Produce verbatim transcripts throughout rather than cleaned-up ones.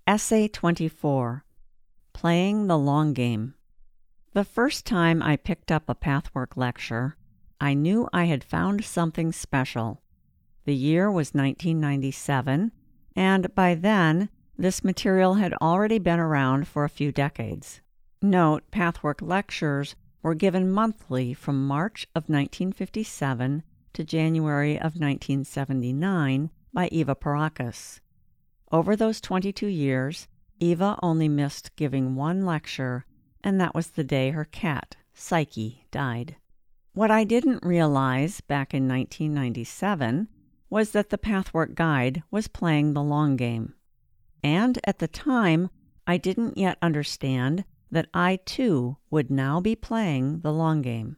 Essay twenty-four, Playing the Long Game. The first time I picked up a Pathwork lecture, I knew I had found something special. The year was nineteen ninety-seven, and by then, this material had already been around for a few decades. Note, Pathwork lectures were given monthly from March of nineteen fifty-seven to January of nineteen seventy-nine by Eva Pierrakos. Over those twenty-two years, Eva only missed giving one lecture, and that was the day her cat, Psyche, died. What I didn't realize back in nineteen ninety-seven was that the Pathwork Guide was playing the long game. And at the time, I didn't yet understand that I too would now be playing the long game.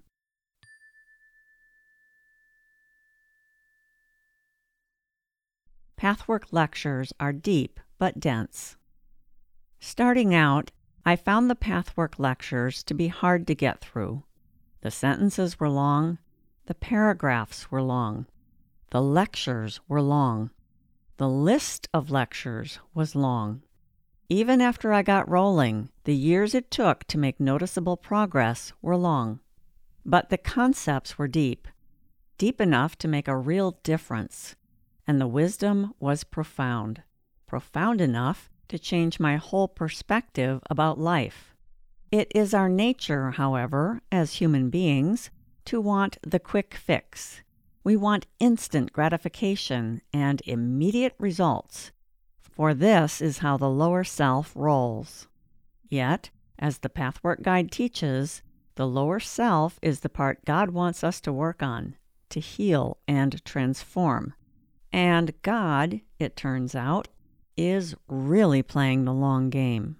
Pathwork lectures are deep but dense. Starting out, I found the Pathwork lectures to be hard to get through. The sentences were long, the paragraphs were long, the lectures were long, the list of lectures was long. Even after I got rolling, the years it took to make noticeable progress were long. But the concepts were deep, deep enough to make a real difference. And the wisdom was profound, profound enough to change my whole perspective about life. It is our nature, however, as human beings, to want the quick fix. We want instant gratification and immediate results, for this is how the lower self rolls. Yet, as the Pathwork Guide teaches, the lower self is the part God wants us to work on, to heal and transform. And God, it turns out, is really playing the long game.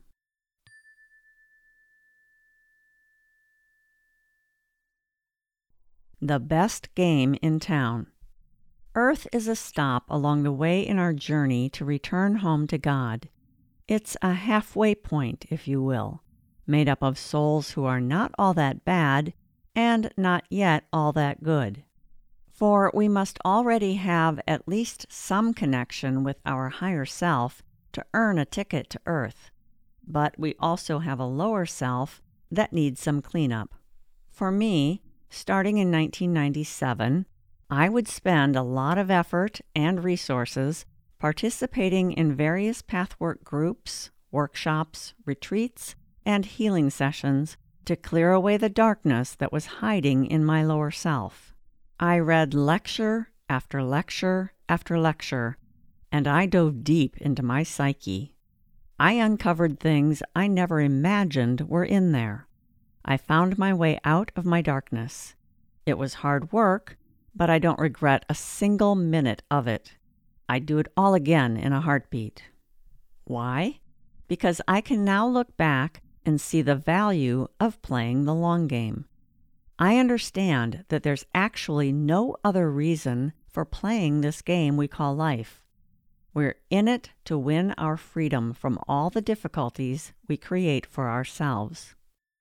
The best game in town. Earth is a stop along the way in our journey to return home to God. It's a halfway point, if you will, made up of souls who are not all that bad and not yet all that good. For we must already have at least some connection with our higher self to earn a ticket to Earth. But we also have a lower self that needs some cleanup. For me, starting in nineteen ninety-seven, I would spend a lot of effort and resources participating in various Pathwork groups, workshops, retreats, and healing sessions to clear away the darkness that was hiding in my lower self. I read lecture after lecture after lecture, and I dove deep into my psyche. I uncovered things I never imagined were in there. I found my way out of my darkness. It was hard work, but I don't regret a single minute of it. I'd do it all again in a heartbeat. Why? Because I can now look back and see the value of playing the long game. I understand that there's actually no other reason for playing this game we call life. We're in it to win our freedom from all the difficulties we create for ourselves.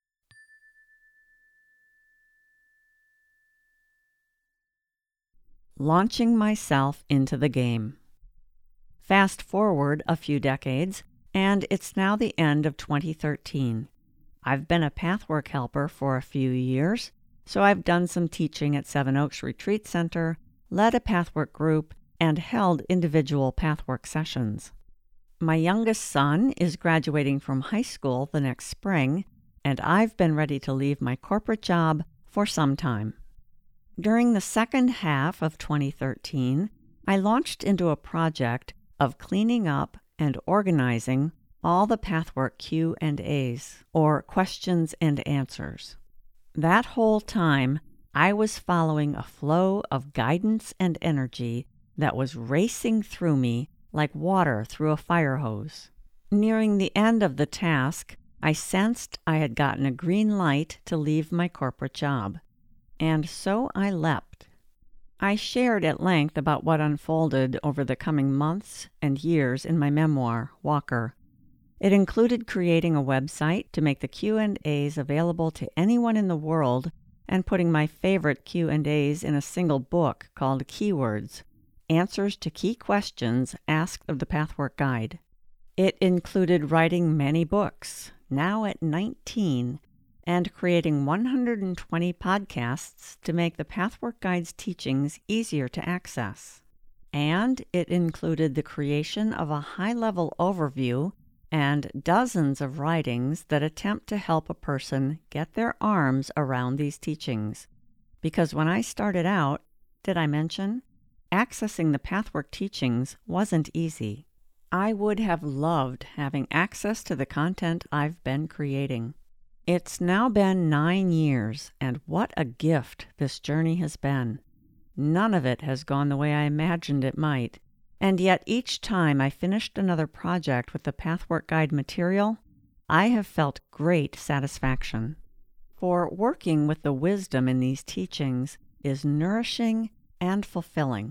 Launching myself into the game. Fast forward a few decades, and it's now the end of twenty thirteen. I've been a Pathwork helper for a few years, so I've done some teaching at Seven Oaks Retreat Center, led a Pathwork group, and held individual Pathwork sessions. My youngest son is graduating from high school the next spring, and I've been ready to leave my corporate job for some time. During the second half of twenty thirteen, I launched into a project of cleaning up and organizing all the Pathwork Q and A's, or questions and answers. That whole time, I was following a flow of guidance and energy that was racing through me like water through a fire hose. Nearing the end of the task, I sensed I had gotten a green light to leave my corporate job, and so I leapt. I shared at length about what unfolded over the coming months and years in my memoir, Walker. It included creating a website to make the Q and A's available to anyone in the world and putting my favorite Q and A's in a single book called Keywords, Answers to Key Questions Asked of the Pathwork Guide. It included writing many books, now at nineteen, and creating one hundred twenty podcasts to make the Pathwork Guide's teachings easier to access. And it included the creation of a high-level overview and dozens of writings that attempt to help a person get their arms around these teachings. Because when I started out, did I mention, accessing the Pathwork teachings wasn't easy. I would have loved having access to the content I've been creating. It's now been nine years, and what a gift this journey has been. None of it has gone the way I imagined it might, and yet each time I finished another project with the Pathwork Guide material, I have felt great satisfaction. For working with the wisdom in these teachings is nourishing and fulfilling.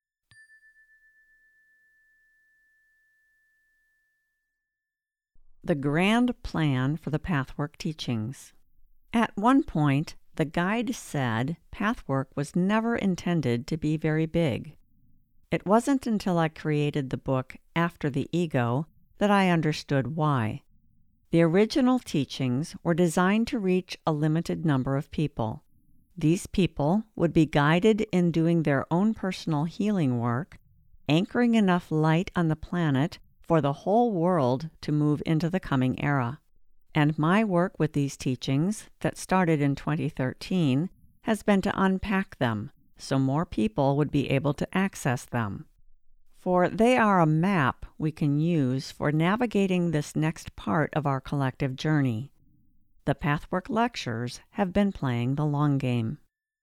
The grand plan for the Pathwork teachings. At one point, the guide said Pathwork was never intended to be very big. It wasn't until I created the book After the Ego that I understood why. The original teachings were designed to reach a limited number of people. These people would be guided in doing their own personal healing work, anchoring enough light on the planet for the whole world to move into the coming era. And my work with these teachings, that started in twenty thirteen, has been to unpack them so more people would be able to access them. For they are a map we can use for navigating this next part of our collective journey. The Pathwork lectures have been playing the long game.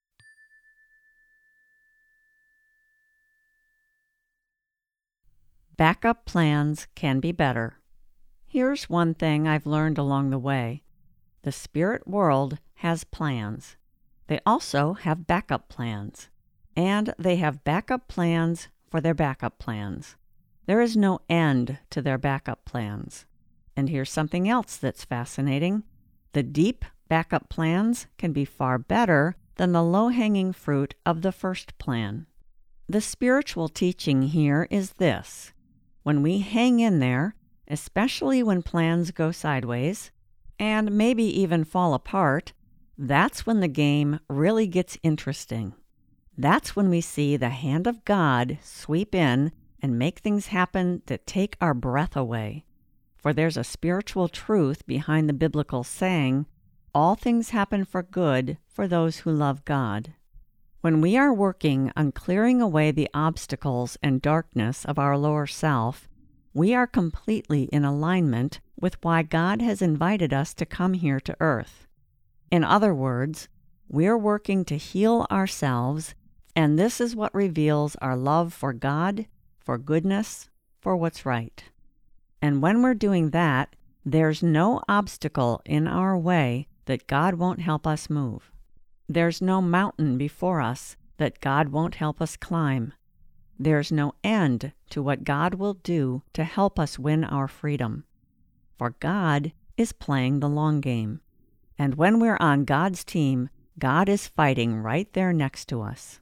Backup plans can be better. Here's one thing I've learned along the way. The spirit world has plans. They also have backup plans. And they have backup plans for their backup plans. There is no end to their backup plans. And here's something else that's fascinating. The deep backup plans can be far better than the low-hanging fruit of the first plan. The spiritual teaching here is this. When we hang in there, especially when plans go sideways, and maybe even fall apart, that's when the game really gets interesting. That's when we see the hand of God sweep in and make things happen that take our breath away. For there's a spiritual truth behind the biblical saying, all things happen for good for those who love God. When we are working on clearing away the obstacles and darkness of our lower self, we are completely in alignment with why God has invited us to come here to earth. In other words, we're working to heal ourselves, and this is what reveals our love for God, for goodness, for what's right. And when we're doing that, there's no obstacle in our way that God won't help us move. There's no mountain before us that God won't help us climb. There's no end to what God will do to help us win our freedom. For God is playing the long game. And when we're on God's team, God is fighting right there next to us.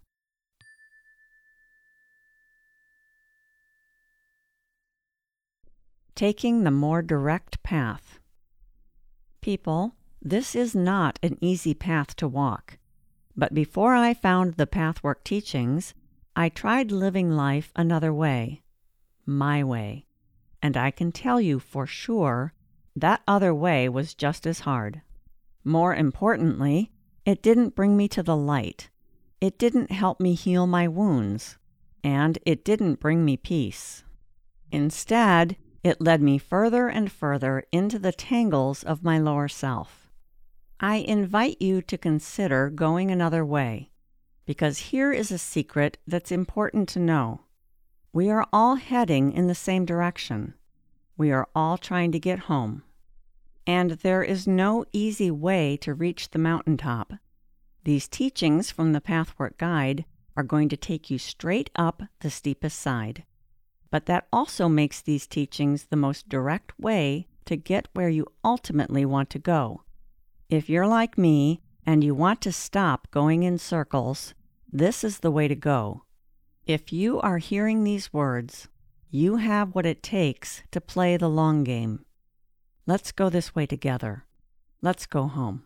Taking the more direct path. People, this is not an easy path to walk. But before I found the Pathwork teachings, I tried living life another way, my way. And I can tell you for sure, that other way was just as hard. More importantly, it didn't bring me to the light. It didn't help me heal my wounds. And it didn't bring me peace. Instead, it led me further and further into the tangles of my lower self. I invite you to consider going another way, because here is a secret that's important to know. We are all heading in the same direction. We are all trying to get home. And there is no easy way to reach the mountaintop. These teachings from the Pathwork Guide are going to take you straight up the steepest side. But that also makes these teachings the most direct way to get where you ultimately want to go. If you're like me and you want to stop going in circles, this is the way to go. If you are hearing these words, You have what it takes to play the long game. Let's go this way together. Let's go home.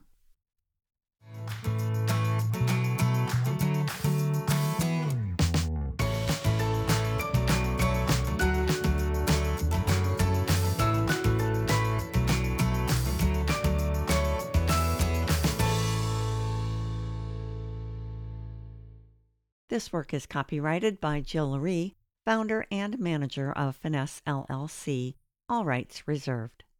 This work is copyrighted by Jill Laree, founder and manager of Finesse L L C, all rights reserved.